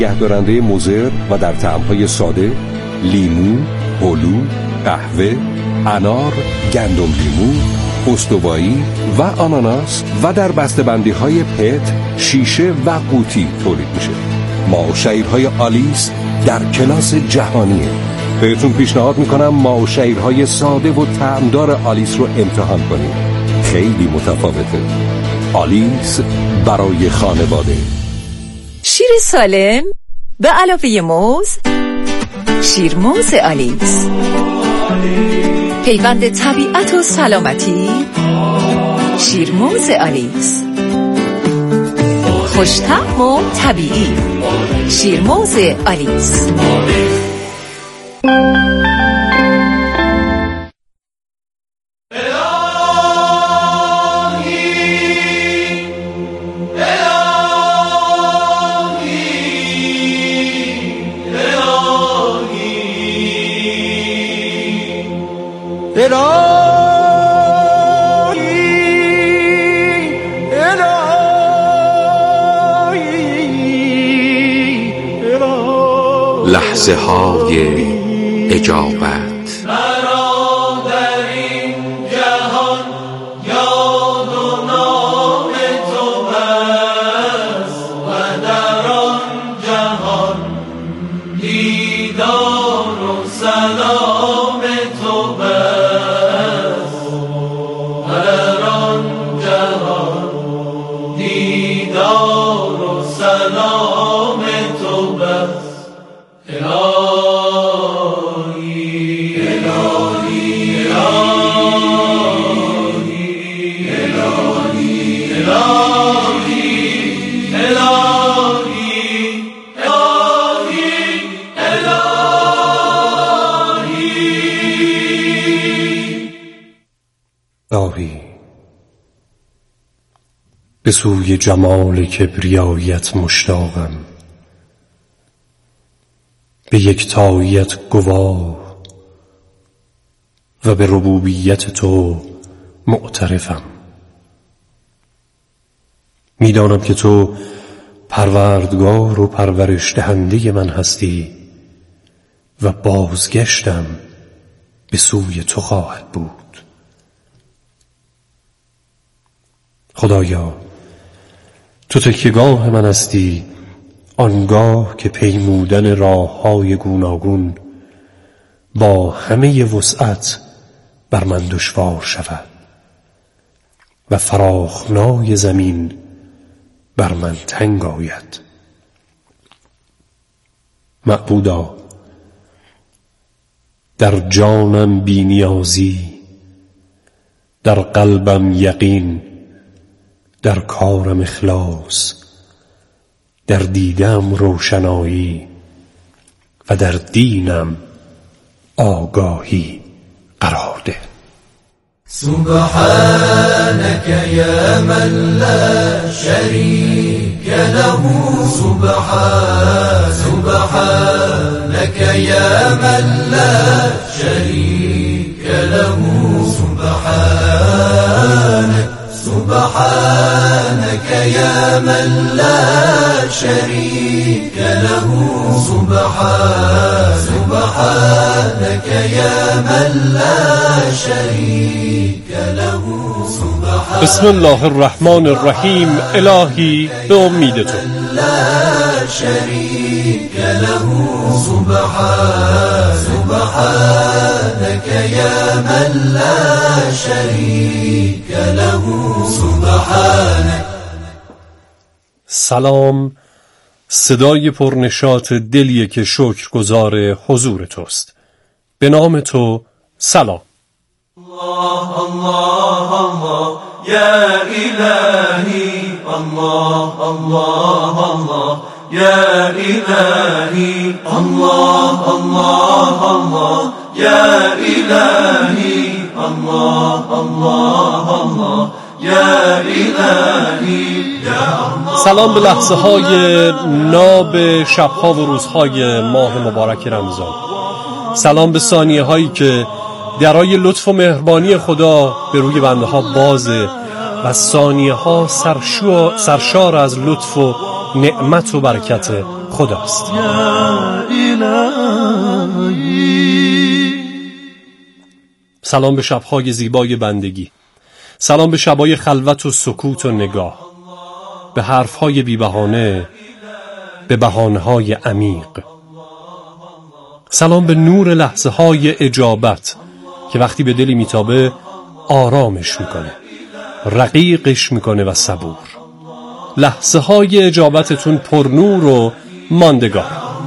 نگهدارنده مضر و در طعم‌های ساده، لیمو، هلو، قهوه، انار، گندم لیمو، استوایی و آناناس و در بسته‌بندی‌های پت، شیشه و قوطی تولید میشه. ماه‌وشعیرهای آلیس در کلاس جهانیه. بهتون پیشنهاد میکنم ماه‌وشعیرهای ساده و طعمدار آلیس رو امتحان کنید. خیلی متفاوته. آلیس برای خانواده. شیر سالم به علاوه موز، شیرموز آلیس، پیوند طبیعت و سلامتی. شیرموز آلیس، خوش‌طعم و طبیعی. شیرموز آلیس. لحظه های اجابت. الهی، به سوی جمال کبریایت مشتاقم، به یکتاییت گواه و به ربوبیت تو معترفم. میدانم که تو پروردگار و پرورش دهنده من هستی و بازگشتم به سوی تو خواهد بود. خدایا، تو تکیه‌گاه من هستی، آنگاه که پیمودن راه‌های گوناگون با همه وسعت بر من دشوار شود و فراخنای زمین بر من تنگ آید. معبودا، در جانم بی‌نیازی، در قلبم یقین، در کارم اخلاص، در دیدم روشنایی و در دینم آگاهی قرار ده. سبحانك يا من لا شريك له، سبحانك يا من لا شريك له، سبحانك يا من لا شريك له، سبحانك يا من لا شريك له. بسم الله الرحمن الرحیم. الهی، به امید تو. لا شريك له، سبحانك يا من لا شريك له، سبحانك. سلام، صدای پرنشاط دلیه که شکرگزار حضور توست. به نام تو سلام. الله الله الله يا إلهي، الله الله الله يا إلهي، الله الله الله يا إلهي، الله الله الله يا إلهي يا الله. سلام به لحظه های ناب شبها و روزهای ماه مبارک رمضان. سلام به ثانیه هایی که درای لطف و مهربانی خدا به روی بنده ها بازه و ثانیه ها سرشار از لطف و نعمت و برکت خداست. سلام به شب‌های زیبای بندگی، سلام به شب‌های خلوت و سکوت و نگاه، به حرف‌های بی‌بهانه، به بهانه‌های عمیق. سلام به نور لحظه‌های اجابت که وقتی به دلی میتابه آرامش میکنه، رقیقش میکنه و صبور. لحظه‌های اجابتتون پر نور و ماندگار.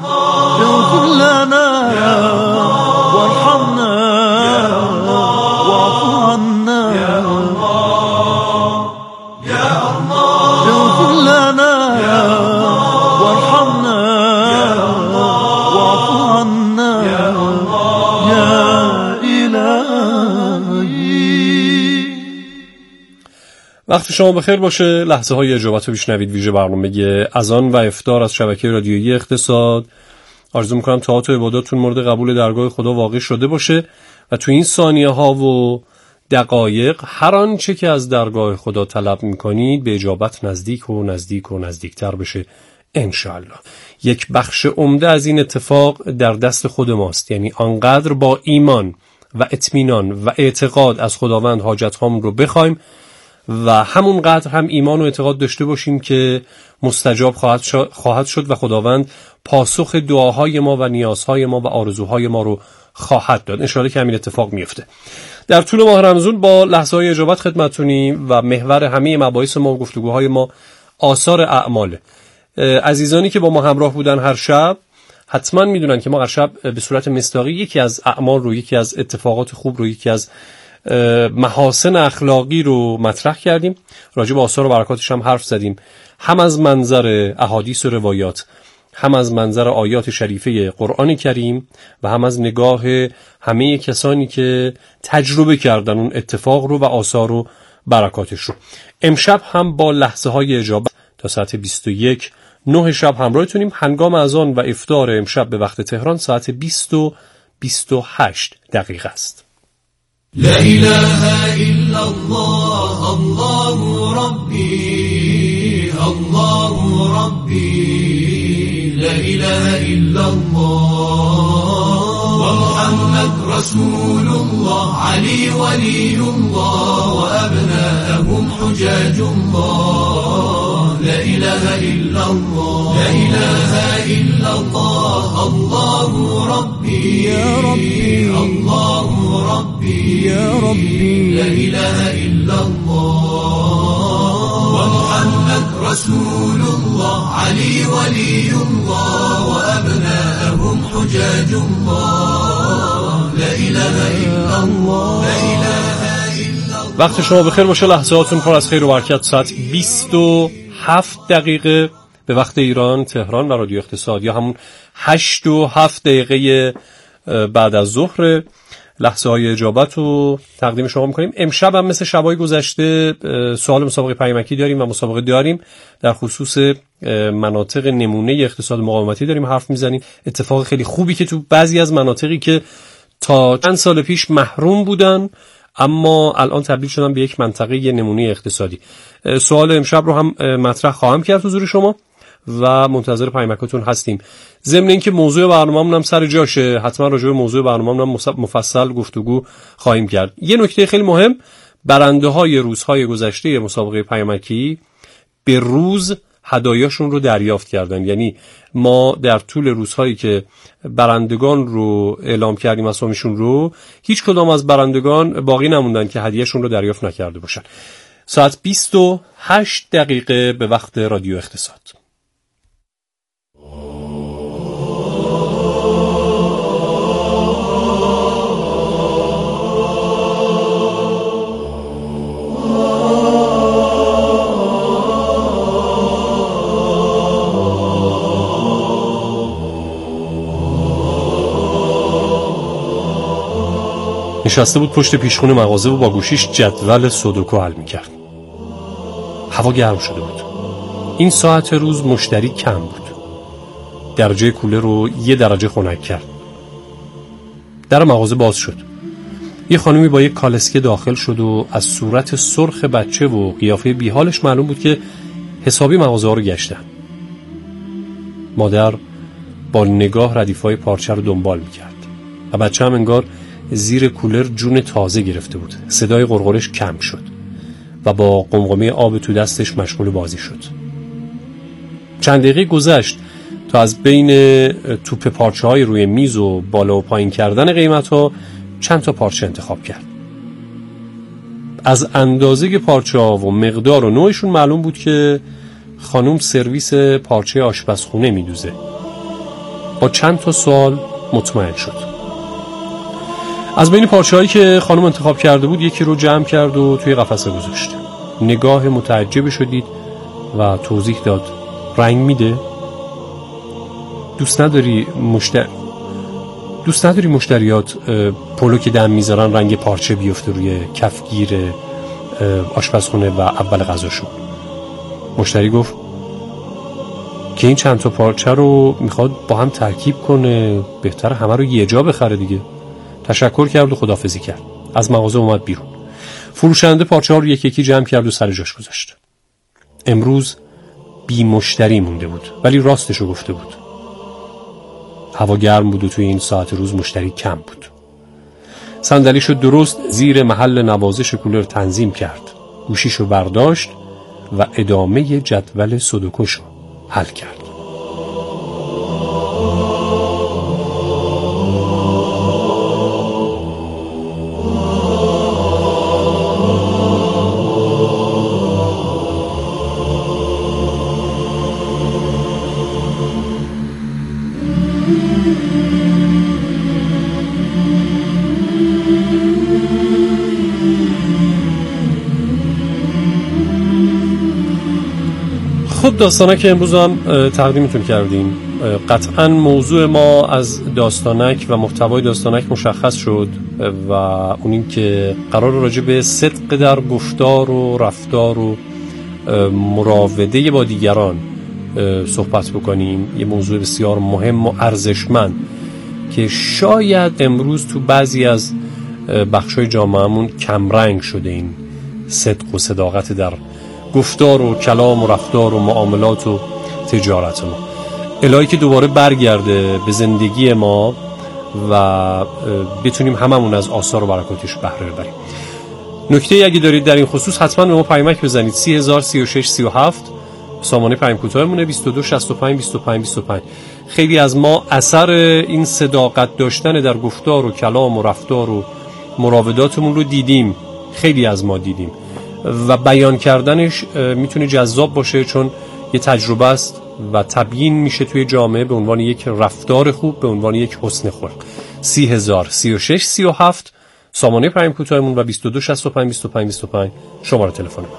وقت شما بخیر باشه. لحظه های اجابت رو بشنوید، ویژه برنامه اذان و افطار از شبکه رادیویی اقتصاد. آرزو میکنم طاعات و عباداتتون مورد قبول درگاه خدا واقع شده باشه و تو این ثانیه ها و دقایق هر آنچه که از درگاه خدا طلب میکنید به اجابت نزدیک و نزدیک و نزدیکتر بشه انشاءالله. یک بخش عمده از این اتفاق در دست خود ماست، یعنی آنقدر با ایمان و اطمینان و اعتقاد از خداوند حاجت هامون رو بخوایم و همونقدر هم ایمان و اعتقاد داشته باشیم که مستجاب خواهد شد و خداوند پاسخ دعاهای ما و نیازهای ما و آرزوهای ما رو خواهد داد. انشاءالله که همین اتفاق میفته. در طول ماه رمضان با لحظه های اجابت خدمتتونیم و محور همه مباحث ما و گفتگوهای ما آثار اعماله. عزیزانی که با ما همراه بودن هر شب حتما میدونن که ما هر شب به صورت مصداقی یکی از اعمال رو، یکی از اتفاقات خوب رو، یکی از محاسن اخلاقی رو مطرح کردیم. راجع به آثار و برکاتش هم حرف زدیم، هم از منظر احادیث و روایات، هم از منظر آیات شریفه قرآن کریم و هم از نگاه همه کسانی که تجربه کردن اون اتفاق رو و آثار و برکاتش رو. امشب هم با لحظه های اجابت تا ساعت 21 9 شب همراهتونیم. هنگام اذان و افطار امشب به وقت تهران ساعت 20 و 28 دقیقه است. لا إله إلا الله الله ربي الله ربي لا إله إلا الله ومحمد رسول الله علي ولي الله وأبناءهم حجاج الله لا إله إلا الله لا إله إلا الله الله ربي يا ربي الله ربي يا ربي لا إله إلا الله ومحمد رسول الله علي ولي الله وأبناءهم حجاج الله لا إله إلا الله لا إله إلا الله. وقت شما بخیر باشه، لحظاتون پر از خیر و برکت. ساعت 27 دقیقه به وقت ایران تهران و رادیو اقتصاد، یا همون 8 و 7 دقیقه بعد از ظهر. لحظه های اجابت رو تقدیم شما میکنیم. امشب هم مثل شبای گذشته سوال مسابقه پیامکی داریم و مسابقه داریم در خصوص مناطق نمونه اقتصاد مقاومتی داریم حرف میزنیم. اتفاق خیلی خوبی که تو بعضی از مناطقی که تا چند سال پیش محروم بودن اما الان تبدیل شدن به یک منطقه نمونه اقتصادی. سوال امشب رو هم مطرح خواهم کرد حضور شما و منتظر پیامکاتون هستیم. ضمن اینکه موضوع برنامه‌مون هم سر جاشه، حتما راجع به موضوع برنامه‌مون هم مفصل گفتگو خواهیم کرد. یه نکته خیلی مهم، برنده‌های روزهای گذشته مسابقه پیامکی به روز هدایاشون رو دریافت کردن. یعنی ما در طول روزهایی که برندگان رو اعلام کردیم اسامیشون رو، هیچ کدام از برندگان باقی نموندن که هدیهشون رو دریافت نکرده باشن. ساعت 28 دقیقه به وقت رادیو اقتصاد. نشسته بود پشت پیشخون مغازه و با گوشیش جدول سودوکو حل میکرد. هوا گرم شده بود. این ساعت روز مشتری کم بود. درجه کولر رو 1 درجه خنک کرد. در مغازه باز شد. یه خانمی با یک کالسکه داخل شد و از صورت سرخ بچه و قیافه بیحالش معلوم بود که حسابی مغازه ها رو گشتن. مادر با نگاه ردیف‌های پارچه رو دنبال می‌کرد و بچه هم انگار زیر کولر جون تازه گرفته بود. صدای غرغرش کم شد و با قمقمه آب تو دستش مشغول بازی شد. چند دقیقه گذشت تا از بین توپ پارچه‌های روی میز و بالا و پایین کردن قیمت‌ها چند تا پارچه انتخاب کرد. از اندازه پارچه‌ها و مقدار و نوعشون معلوم بود که خانم سرویس پارچه آشپزخونه میدوزه. با چند تا سوال مطمئن شد. از بین پارچه‌هایی که خانم انتخاب کرده بود یکی رو جمع کرد و توی قفسه گذاشت. نگاه متعجب شدید و توضیح داد: رنگ میده؟ دوست نداری مشتریات پلو که دم میذارن رنگ پارچه بیفته روی کفگیر آشپزخونه و اول غذاشون؟ مشتری گفت که این چند تا پارچه رو میخواد با هم ترکیب کنه، بهتر همه رو یه جا بخره دیگه. تشکر کرد و خداحافظی کرد. از مغازه اومد بیرون. فروشنده پارچه ها رو یکی یکی جمع کرد و سر جاش گذاشت. امروز بی مشتری مونده بود، ولی راستشو گفته بود. هوا گرم بود و توی این ساعت روز مشتری کم بود. صندلیشو درست زیر محل نوازش کولر تنظیم کرد. گوشیشو برداشت و ادامه جدول سودوکوشو حل کرد. خب داستانک امروز هم تقدیمتون کردیم. قطعا موضوع ما از داستانک و محتوای داستانک مشخص شد و اون این که قرار راجع به صدق در گفتار و رفتار و مراوده با دیگران صحبت بکنیم. یه موضوع بسیار مهم و ارزشمند که شاید امروز تو بعضی از بخشای جامعهمون کمرنگ شده. این صدق و صداقت در گفتار و کلام و رفتار و معاملات و تجارت ما، الهی که دوباره برگرده به زندگی ما و بتونیم هممون از آثار و برکاتش بهره ببریم. نکته اگه دارید در این خصوص حتما به ما پیامک بزنید. 303637 سامانه پیام کوتاهمونه 22652525. خیلی از ما اثر این صداقت داشتن در گفتار و کلام و رفتار و مراوداتمون رو دیدیم. خیلی از ما دیدیم و بیان کردنش میتونه جذاب باشه چون یه تجربه است و تبیین میشه توی جامعه به عنوان یک رفتار خوب، به عنوان یک حسن خلق. 303637 سامانه پیام کوتاهمون و 22652525 شماره تلفن من.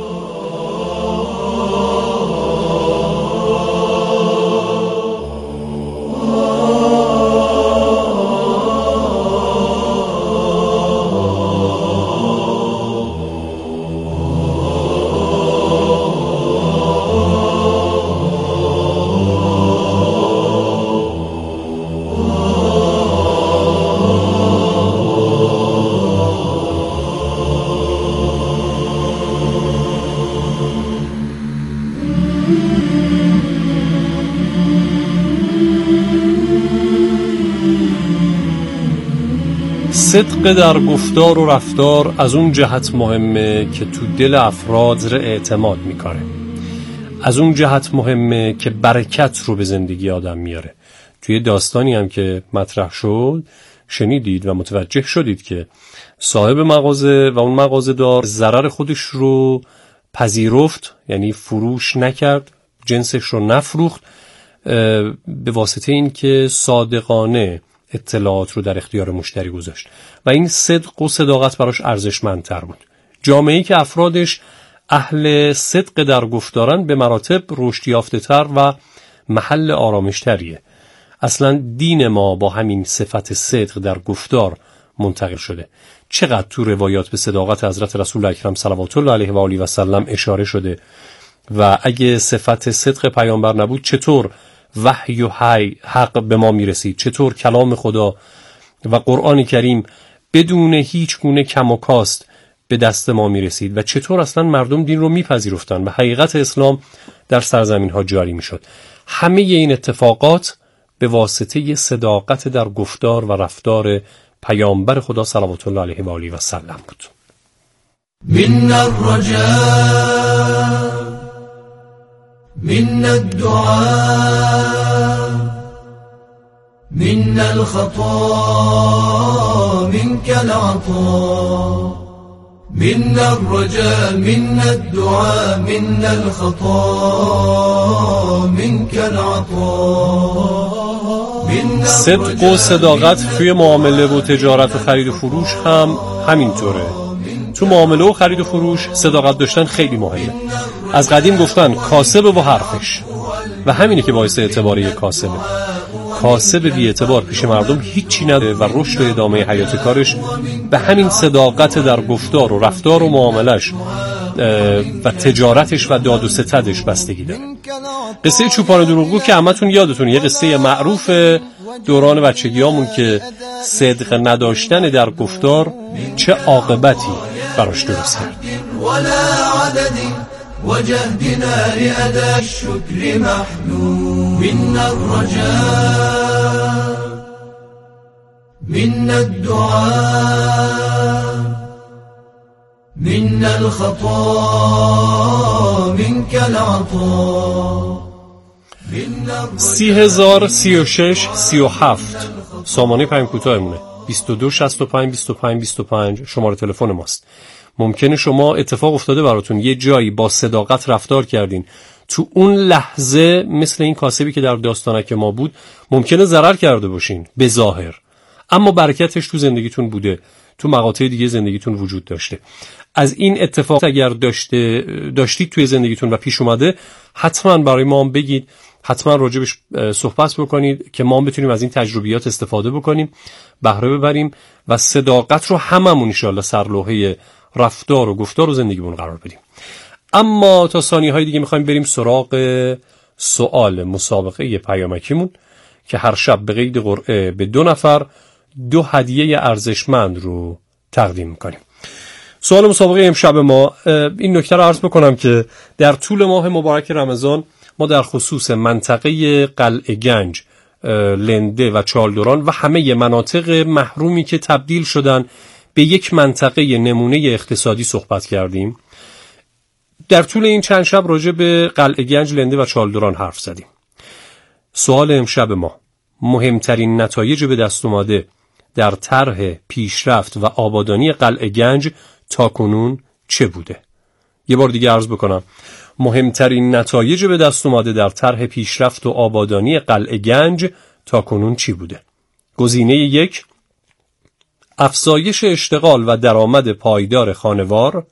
صدق در گفتار و رفتار از اون جهت مهمه که تو دل افراد اعتماد میکنه. از اون جهت مهمه که برکت رو به زندگی آدم میاره. توی داستانی هم که مطرح شد شنیدید و متوجه شدید که صاحب مغازه و اون مغازه دار ضرر خودش رو پذیرفت، یعنی فروش نکرد، جنسش رو نفروخت، به واسطه این که صادقانه اطلاعات رو در اختیار مشتری گذاشت و این صدق و صداقت براش ارزشمندتر بود. جامعه‌ای که افرادش اهل صدق در گفتارن به مراتب رشد یافته‌تر و محل آرامش‌تریه. اصلا دین ما با همین صفت صدق در گفتار منتقل شده. چقدر تو روایات به صداقت حضرت رسول اکرم صلوات الله علیه و آله و سلم اشاره شده و اگه صفت صدق پیامبر نبود چطور وحی و حق به ما میرسید؟ چطور کلام خدا و قرآن کریم بدون هیچ گونه کم و کاست، به دست ما میرسید و چطور اصلا مردم دین رو میپذیرفتن و حقیقت اسلام در سرزمین ها جاری میشد. همه این اتفاقات به واسطه صداقت در گفتار و رفتار پیامبر خدا صلوات الله علیه و آله و سلم بود. من الرجاء من الدعاء من الخطا منك العطاء من الرجاء من الدعاء من الخطا منك العطاء. صدق و صداقت توی معامله و تجارت و خرید و فروش هم همینطوره. تو معامله و خرید و فروش صداقت داشتن خیلی مهمه. از قدیم گفتن کاسب و حرفش و همینه که باعث اعتباری کاسبه. کاسب بی اعتبار پیش مردم هیچی نداره و رشد و ادامه حیات کارش به همین صداقت در گفتار و رفتار و معاملش و تجارتش و داد و ستدش بستگی داره. قصه چوپان دروغگو که همتون یادتونه، یه قصه معروف دوران بچگیامون که صدق نداشتن در گفتار چه عاقبتی براش درست کرد. وجهدنا لأداء الشكر محلول من الرجاء من الدعاء من الخطا منك العطاء. 30,036 37 سامانه پیام کوتاهمونه 22 65 25 25 شماره تلفن ماست. ممکنه شما اتفاق افتاده براتون یه جایی با صداقت رفتار کردین، تو اون لحظه مثل این کاسبی که در داستانک ما بود ممکنه ضرر کرده باشین به ظاهر، اما برکتش تو زندگیتون بوده، تو مقاطع دیگه زندگیتون وجود داشته. از این اتفاق اگر داشتید توی زندگیتون و پیش اومده، حتما برای ما هم بگید، حتما راجبش صحبت بکنید که ما هم بتونیم از این تجربیات استفاده بکنیم، بهره ببریم و صداقت رو هممون ان شاءالله سرلوحه رفتار و گفتار و زندگیمون قرار بدیم. اما تا ثانیه‌های دیگه می‌خوایم بریم سراغ سوال مسابقه پیامکیمون که هر شب به قید قرعه به 2 نفر 2 هدیه ارزشمند رو تقدیم می‌کنیم. سوال مسابقه امشب ما، این نکته رو عرض بکنم که در طول ماه مبارک رمضان ما در خصوص منطقه قلعه گنج، لنده و چالدوران و همه مناطق محرومی که تبدیل شدن به یک منطقه نمونه اقتصادی صحبت کردیم. در طول این چند شب راجع به قلعه گنج، لنده و چالدوران حرف زدیم. سوال امشب ما، مهمترین نتایج به دست اومده در طرح پیشرفت و آبادانی قلعه گنج تاکنون چه بوده؟ یه بار دیگه عرض بکنم، مهمترین نتایج به دست اومده در طرح پیشرفت و آبادانی قلعه گنج تاکنون چی بوده؟ گزینه 1 افزایش اشتغال و درآمد پایدار خانوار.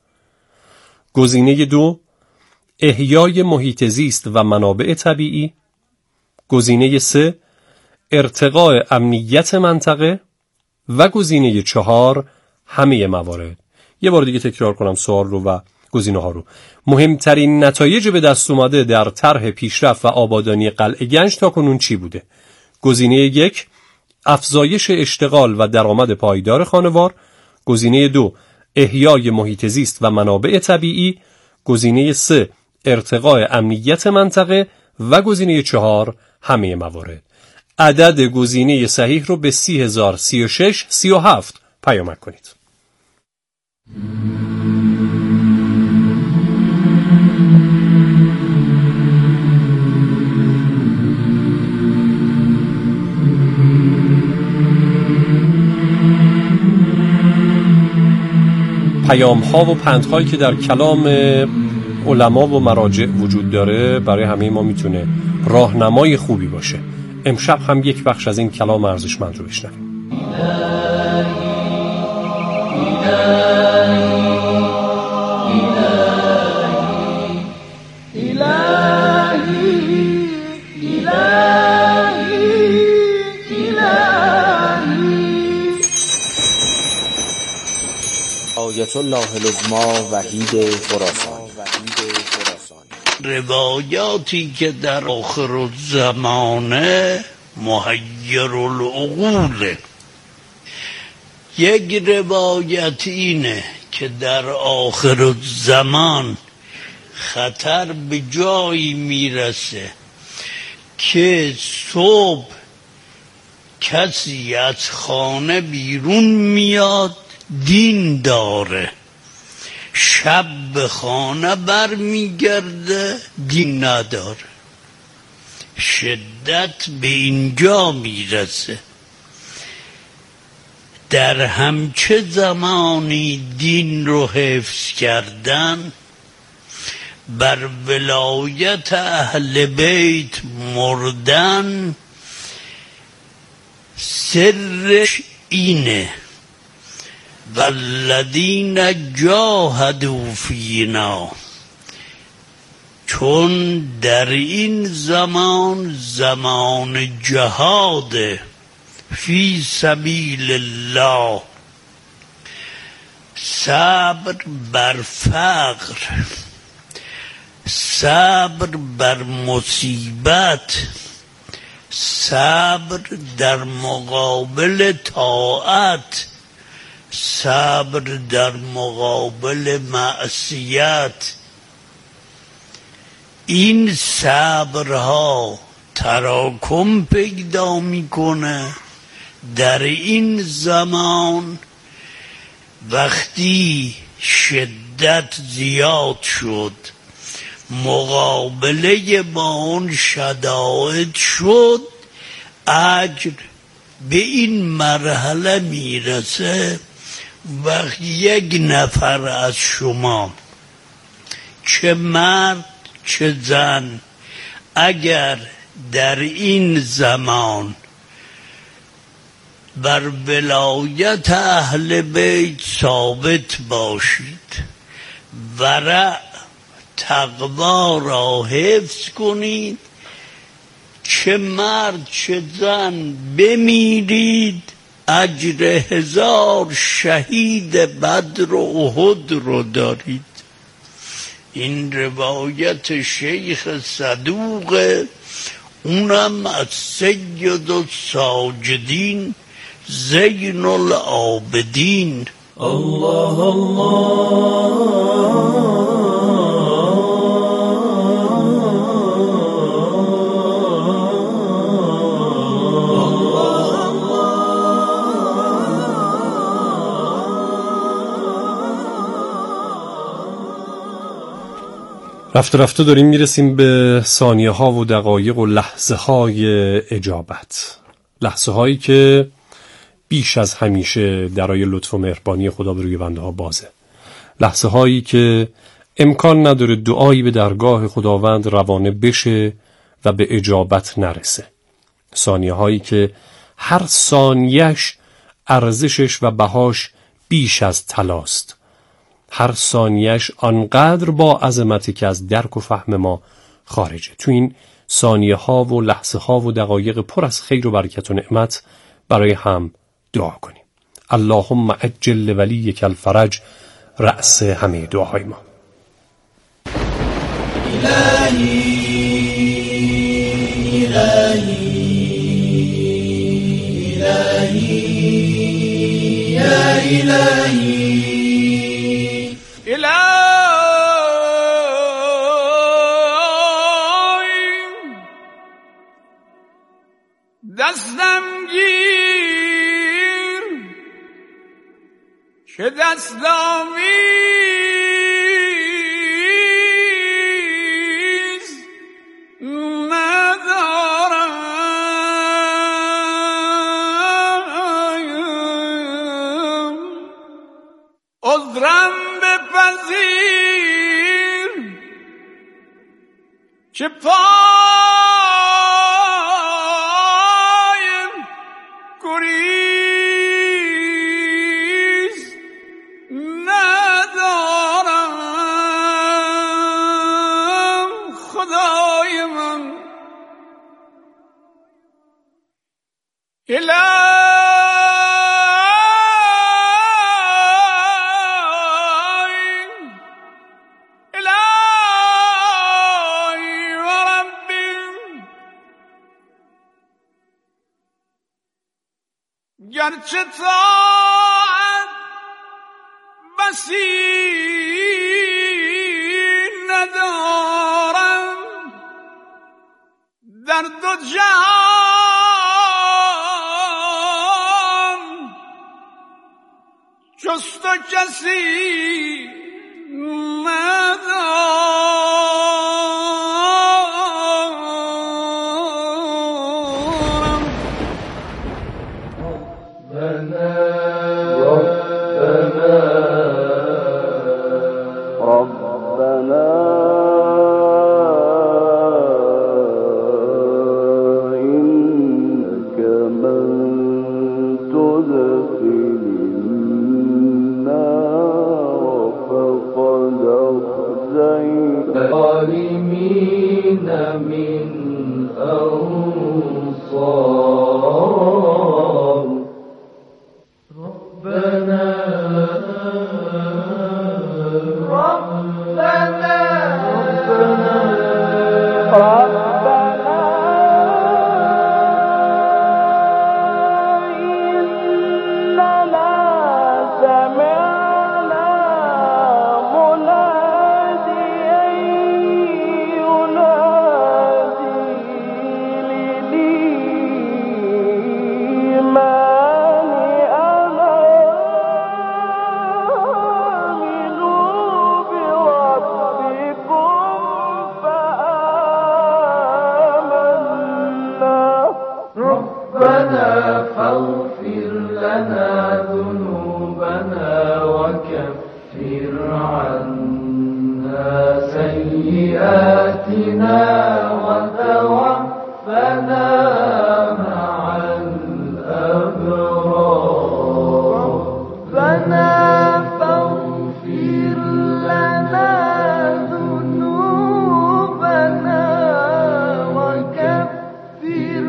گزینه 2 احیای محیط زیست و منابع طبیعی. گزینه 3 ارتقاء امنیت منطقه و گزینه 4 همه موارد. یه بار دیگه تکرار کنم سوال رو و گزینه ها رو. مهمترین نتایج به دست اومده در طرح پیشرفت و آبادانی قلعه گنج تاکنون چی بوده؟ گزینه 1 افزایش اشتغال و درآمد پایدار خانوار. گزینه 2 احیای محیط زیست و منابع طبیعی. گزینه 3 ارتقاء امنیت منطقه و گزینه 4 همه موارد. عدد گزینه صحیح رو به 30,036 37 پیامک کنید. پیام ها و پندهایی که در کلام علما و مراجع وجود داره برای همه ما میتونه راهنمای خوبی باشه. امشب هم یک بخش از این کلام ارزشمند رو بشنویم. آیت الله العظمی وحید خراسانی. روایاتی که در آخر الزمانه محیر العقوله. یک روایت اینه که در آخر زمان خطر به جایی میرسه که صبح کسی از خانه بیرون میاد دین داره، شب به خانه بر میگرده دین نداره. شدت به اینجا میرسه. در همچه زمانی دین رو حفظ کردن، بر ولایت اهل بیت مردن، سرش اینه: والذین جاهدوا فینا. چون در این زمان جهاد فی سبیل الله، صبر بر فقر، صبر بر مصیبت، صبر در مقابل طاعت، صبر در مقابل معصیت، این صبرها تراکم پیدا میکنه در این زمان. وقتی شدت زیاد شد، مقابله با اون شدائد شد، اجر به این مرحله میرسه وقتی یک نفر از شما، چه مرد چه زن، اگر در این زمان بر ولایت اهل بیت ثابت باشید، ورع تقوا را حفظ کنید، چه مرد چه زن بمیرید، اجر 1000 شهید بدر و احد رو دارید. این روایت شیخ صدوق، اونم از سید الساجدین زین العابدین. الله الله رفته رفته داریم میرسیم به ثانیه ها و دقایق و لحظه های اجابت، لحظه هایی که بیش از همیشه درای لطف و مهربانی خدا به روی بنده ها بازه، لحظه هایی که امکان نداره دعایی به درگاه خداوند روانه بشه و به اجابت نرسه، ثانیه هایی که هر ثانیهش ارزشش و بهاش بیش از طلاست، هر ثانیهش آنقدر با عظمتی که از درک و فهم ما خارجه. تو این ثانیه ها و لحظه ها و دقایق پر از خیر و برکت و نعمت برای هم دعا کنیم. اللهم عجل لولیک الفرج، رأس همه دعاهای ما. الهی الهی الهی یا الهی دستم گیر که دستاویز ندارم، عذرم بپذیر که گرچه طاعت بس کسی ندارم در دو جهان جز تو کسی ندارم. ربنا إنك من تدخل النار فقد أخزيته الظالمين من أنصار. ربنا فاغفر لنا ذنوبنا وكفر عنا سيئاتنا وتوفنا مع الأبرار. ربنا فاغفر لنا ذنوبنا وكفر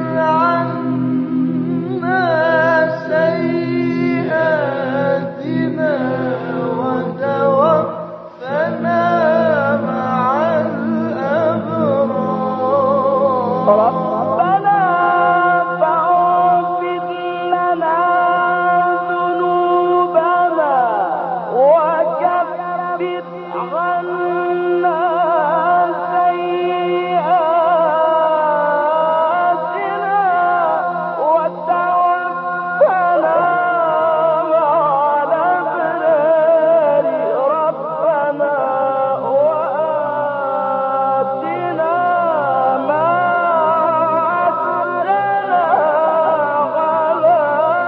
عنا سيئاتنا وتوفنا مع الأبرار. ربنا فاغفر لنا ذنوبنا وكفر عنا سيئاتنا وتوفنا مع الأبرار. ربنا وآتنا ما وعدتنا على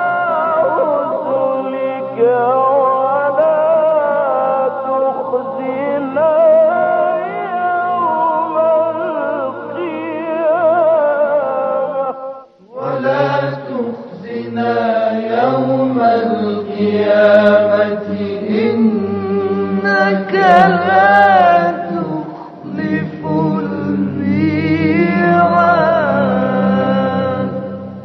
رسلك ولا تخزنا يوم القيامة إنك لا تخلف الميعاد.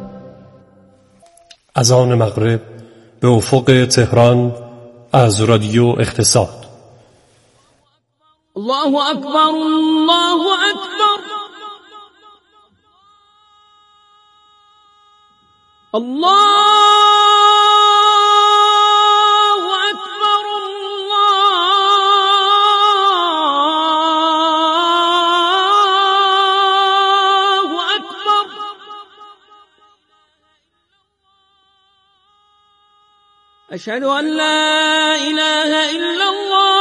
اذان مغرب به افق تهران از رادیو اقتصاد. الله أكبر الله أكبر الله أكبر الله أكبر. أشهد أن لا إله إلا الله.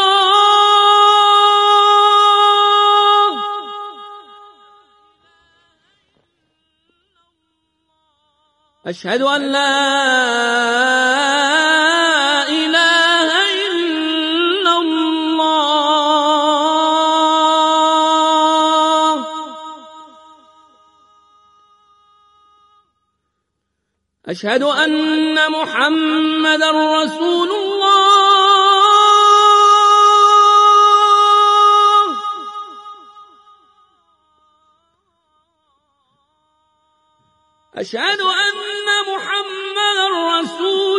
أشهد أن لا إله إلا الله. أشهد أن محمدا رسول الله. أشهد أن محمدا رسول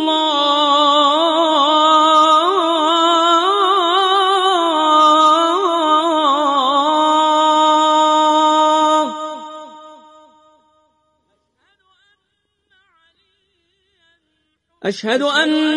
الله. أشهد أن